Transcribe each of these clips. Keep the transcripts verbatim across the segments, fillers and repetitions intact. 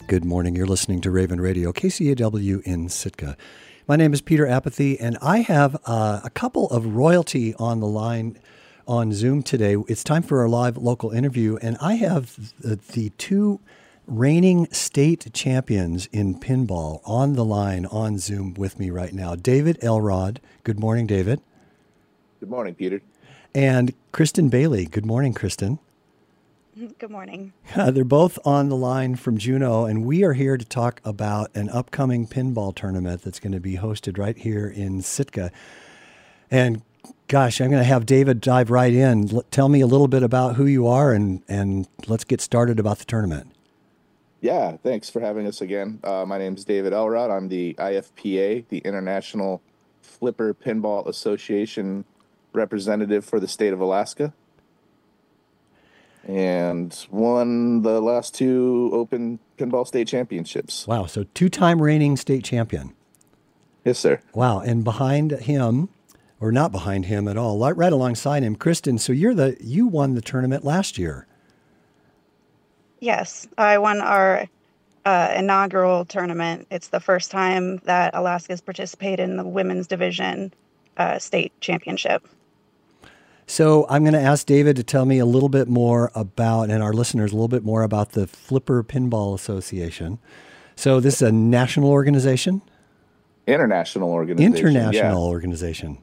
Good morning. You're listening to Raven Radio, K C A W in Sitka. My name is Peter Apathy, and I have uh, a couple of royalty on the line on Zoom today. It's time for our live local interview, and I have the, the two reigning state champions in pinball on the line on Zoom with me right now. David Elrod. Good morning, David. Good morning, Peter. And Kristen Bailey. Good morning, Kristen. Good morning. Uh, they're both on the line from Juneau, and we are here to talk about an upcoming pinball tournament that's going to be hosted right here in Sitka. And gosh, I'm going to have David dive right in. L- tell me a little bit about who you are, and, and let's get started about the tournament. Yeah, thanks for having us again. Uh, my name is David Elrod. I'm the I F P A, the International Flipper Pinball Association representative for the state of Alaska, and won the last two Open Pinball State Championships. Wow, so two-time reigning state champion. Yes, sir. Wow, and behind him, or not behind him at all, right, right alongside him, Kristen. So you're the you won the tournament last year. Yes, I won our uh, inaugural tournament. It's the first time that Alaska's participated in the women's division uh, state championship. So I'm going to ask David to tell me a little bit more about, and our listeners a little bit more about the Flipper Pinball Association. So this is a national organization? International organization. International yeah. organization.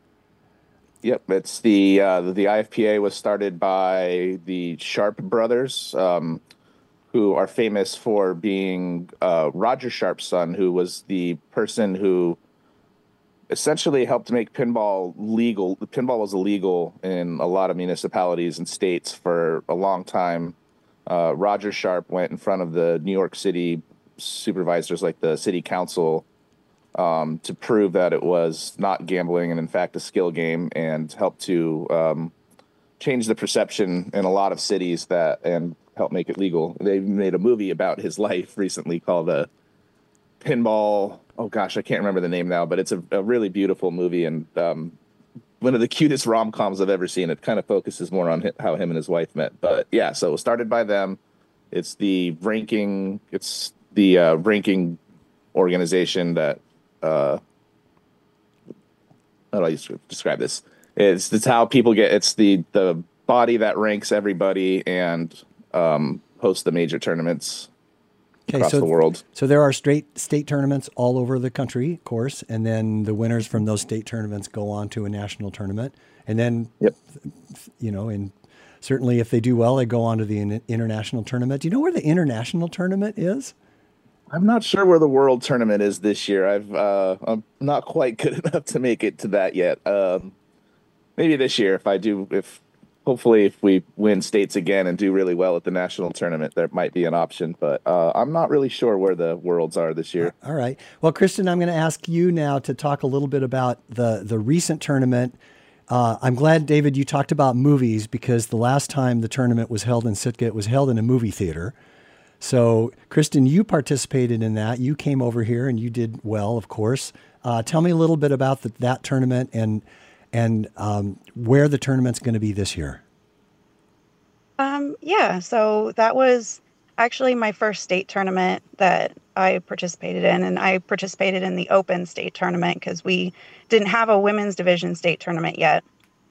Yep, it's the uh, the I F P A was started by the Sharp brothers, um, who are famous for being uh, Roger Sharp's son, who was the person who essentially helped make pinball legal. The pinball was illegal in a lot of municipalities and states for a long time. Uh, Roger Sharp went in front of the New York City supervisors, like the city council, um, to prove that it was not gambling and in fact a skill game, and helped to um, change the perception in a lot of cities that and help make it legal. They made a movie about his life recently called uh, Pinball. Oh gosh, I can't remember the name now, but it's a, a really beautiful movie, and um, one of the cutest rom-coms I've ever seen. It kind of focuses more on how him and his wife met. But yeah, so it was started by them. It's the ranking. It's the uh, ranking organization that. Uh, how do I describe this? It's it's how people get. It's the the body that ranks everybody and um, hosts the major tournaments. Okay, across so, the world. So there are straight state tournaments all over the country, of course, and then the winners from those state tournaments go on to a national tournament. And then, yep. you know, and certainly if they do well, they go on to the international tournament. Do you know where the international tournament is? I'm not sure where the world tournament is this year. I've uh, I'm not quite good enough to make it to that yet. Um, maybe this year, if I do, if hopefully if we win states again and do really well at the national tournament, there might be an option. But uh, I'm not really sure where the worlds are this year. All right. Well, Kristen, I'm going to ask you now to talk a little bit about the the recent tournament. Uh, I'm glad, David, you talked about movies, because the last time the tournament was held in Sitka, it was held in a movie theater. So, Kristen, you participated in that. You came over here and you did well, of course. Uh, tell me a little bit about the, that tournament and and um, where the tournament's going to be this year. Um, yeah, so that was actually my first state tournament that I participated in, and I participated in the Open State Tournament because we didn't have a women's division state tournament yet.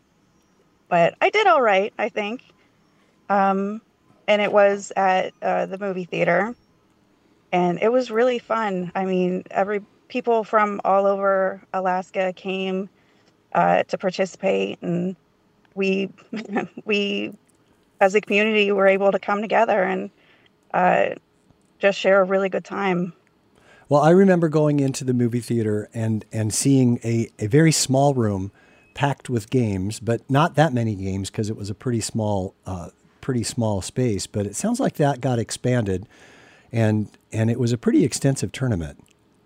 But I did all right, I think. Um, and it was at uh, the movie theater, and it was really fun. I mean, every people from all over Alaska came uh, to participate, and we we as a community were able to come together and uh, just share a really good time. Well, I remember going into the movie theater and and seeing a, a very small room packed with games, but not that many games because it was a pretty small uh, pretty small space. But it sounds like that got expanded, and and it was a pretty extensive tournament.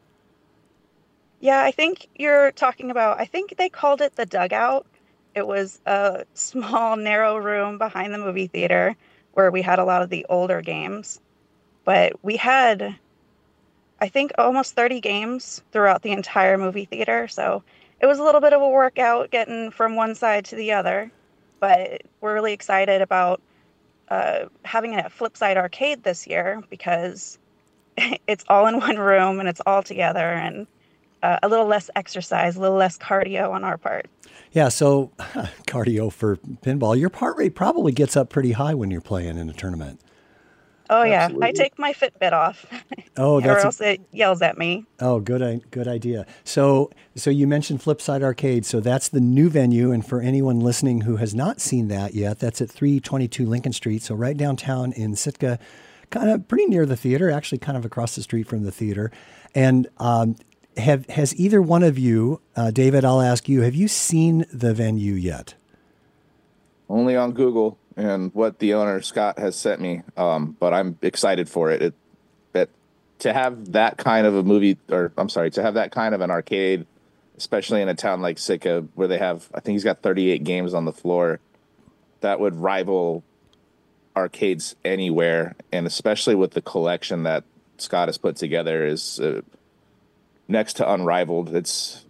Yeah, I think you're talking about, I think they called it the dugout. It was a small, narrow room behind the movie theater where we had a lot of the older games. But we had, I think, almost thirty games throughout the entire movie theater. So it was a little bit of a workout getting from one side to the other. But we're really excited about uh, having it at Flipside Arcade this year because it's all in one room and it's all together, and uh, a little less exercise, a little less cardio on our part. Yeah, so cardio for pinball. Your heart rate probably gets up pretty high when you're playing in a tournament. Oh yeah, I Absolutely. take my Fitbit off, Oh, or that's a, else it yells at me. oh, good i- good idea. So so you mentioned Flipside Arcade. So that's the new venue, and for anyone listening who has not seen that yet, that's at three twenty-two Lincoln Street. So right downtown in Sitka, kind of pretty near the theater, actually kind of across the street from the theater. And um, have has either one of you, uh, David? I'll ask you. Have you seen the venue yet? Only on Google and what the owner Scott has sent me. Um, but I'm excited for it. It that to have that kind of a movie, or I'm sorry, to have that kind of an arcade, especially in a town like Sitka where they have, I think he's got thirty-eight games on the floor, that would rival arcades anywhere, and especially with the collection that Scott has put together is uh, next to unrivaled. It's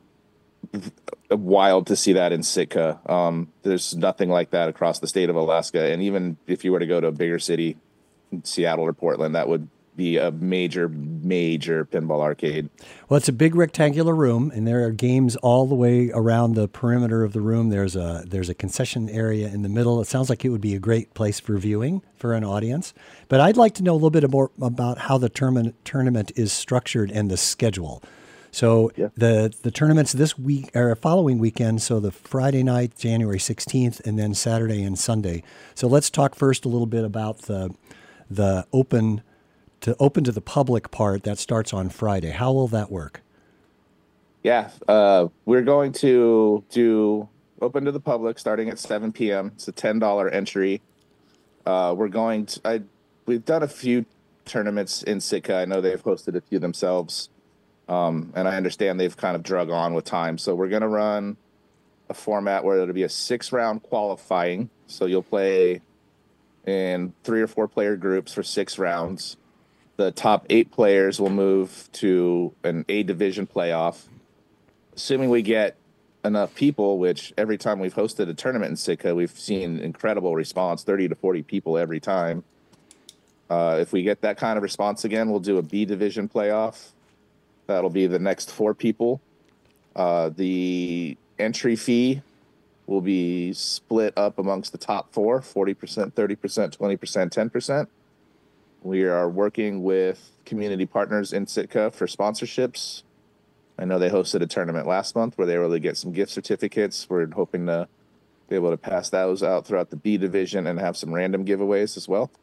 wild to see that in Sitka. Um, there's nothing like that across the state of Alaska. And even if you were to go to a bigger city, Seattle or Portland, that would be a major, major pinball arcade. Well, it's a big rectangular room, and there are games all the way around the perimeter of the room. There's a there's a concession area in the middle. It sounds like it would be a great place for viewing for an audience. But I'd like to know a little bit more about how the tournament tournament is structured and the schedule. So Yeah. the the tournaments this week or following weekend. So the Friday night, January sixteenth, and then Saturday and Sunday. So let's talk first a little bit about the the open to open to the public part that starts on Friday. How will that work? Yeah, uh, we're going to do open to the public starting at seven p m. It's a ten dollar entry. Uh, we're going to, I, we've done a few tournaments in Sitka. I know they've hosted a few themselves. Um, and I understand they've kind of drug on with time. So we're going to run a format where it'll be a six round qualifying. So you'll play in three or four player groups for six rounds. The top eight players will move to an A division playoff. Assuming we get enough people, which every time we've hosted a tournament in Sitka, we've seen incredible response, thirty to forty people every time. Uh, if we get that kind of response again, we'll do a B division playoff. That'll be the next four people. Uh, the entry fee will be split up amongst the top four, forty percent, thirty percent, twenty percent, ten percent. We are working with community partners in Sitka for sponsorships. I know they hosted a tournament last month where they were able to get some gift certificates. We're hoping to be able to pass those out throughout the B division and have some random giveaways as well.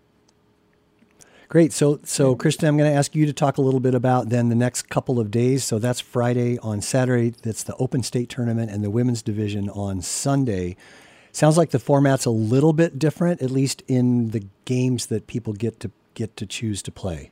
Great. So, so Kristen, I'm going to ask you to talk a little bit about then the next couple of days. So that's Friday. On Saturday, that's the Open State Tournament and the Women's Division on Sunday. Sounds like the format's a little bit different, at least in the games that people get to get to choose to play.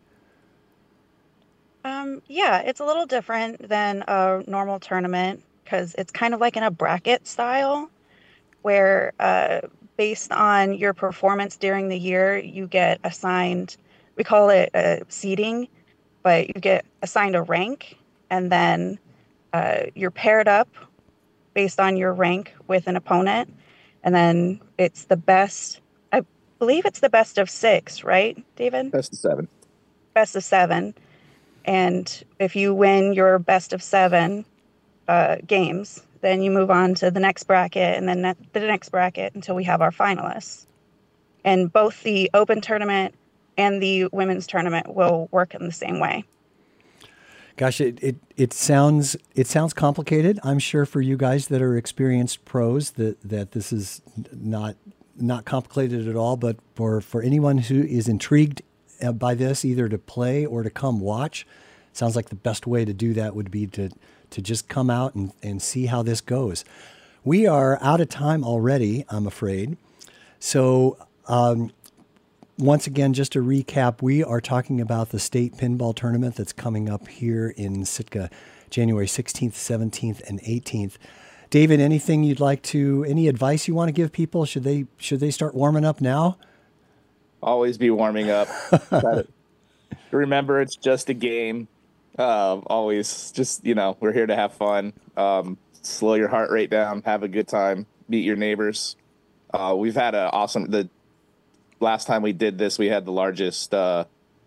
Um, yeah, it's a little different than a normal tournament because it's kind of like in a bracket style where, uh, based on your performance during the year, you get assigned, we call it uh, seeding, but you get assigned a rank, and then uh, you're paired up based on your rank with an opponent, and then it's the best, I believe it's the best of six, right, David? Best of seven. Best of seven. And if you win your best of seven uh, games, then you move on to the next bracket and then the next bracket until we have our finalists. And both the open tournament and the women's tournament will work in the same way. Gosh, it, it, it sounds it sounds complicated. I'm sure for you guys that are experienced pros that, that this is not not complicated at all. But for, for anyone who is intrigued by this, either to play or to come watch, it sounds like the best way to do that would be to to just come out and, and see how this goes. We are out of time already, I'm afraid. So um, once again, just to recap, we are talking about the state pinball tournament that's coming up here in Sitka, January sixteenth, seventeenth, and eighteenth. David, anything you'd like to, any advice you want to give people? Should they should they start warming up now? Always be warming up. Remember, it's just a game. Uh, always just, you know, we're here to have fun. Um, slow your heart rate down, have a good time, meet your neighbors. Uh, we've had an awesome, the last time we did this, we had the largest uh,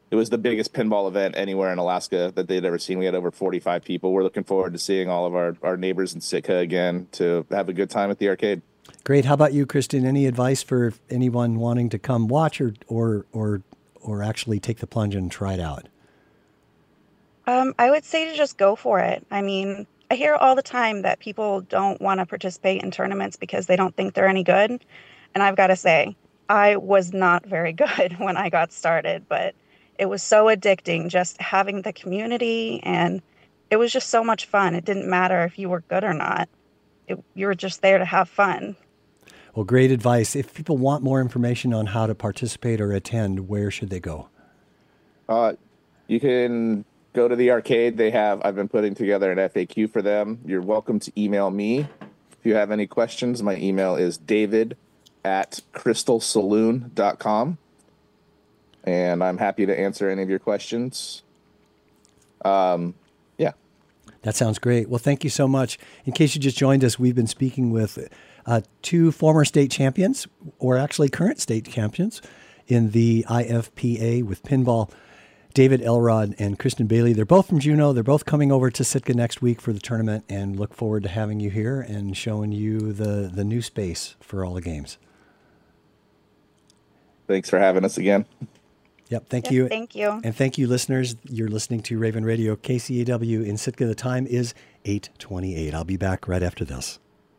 it was the biggest pinball event anywhere in Alaska that they'd ever seen. We had over forty-five people. We're looking forward to seeing all of our, our neighbors in Sitka again to have a good time at the arcade. Great. How about you, Kristen? Any advice for anyone wanting to come watch or or or or actually take the plunge and try it out? Um, I would say to just go for it. I mean, I hear all the time that people don't want to participate in tournaments because they don't think they're any good. And I've got to say, I was not very good when I got started, but it was so addicting just having the community, and it was just so much fun. It didn't matter if you were good or not. It, you were just there to have fun. Well, great advice. If people want more information on how to participate or attend, where should they go? Uh, you can go to the arcade. They have, I've been putting together an F A Q for them. You're welcome to email me if you have any questions. My email is david at crystal saloon dot com. And I'm happy to answer any of your questions. Um, yeah. That sounds great. Well, thank you so much. In case you just joined us, we've been speaking with uh, two former state champions, or actually current state champions, in the I F P A with pinball, David Elrod and Kristen Bailey. They're both from Juneau. They're both coming over to Sitka next week for the tournament, and look forward to having you here and showing you the, the new space for all the games. Thanks for having us again. Yep, thank Yes, you. thank you. And thank you, listeners. You're listening to Raven Radio, K C A W in Sitka. The time is eight twenty-eight. I'll be back right after this.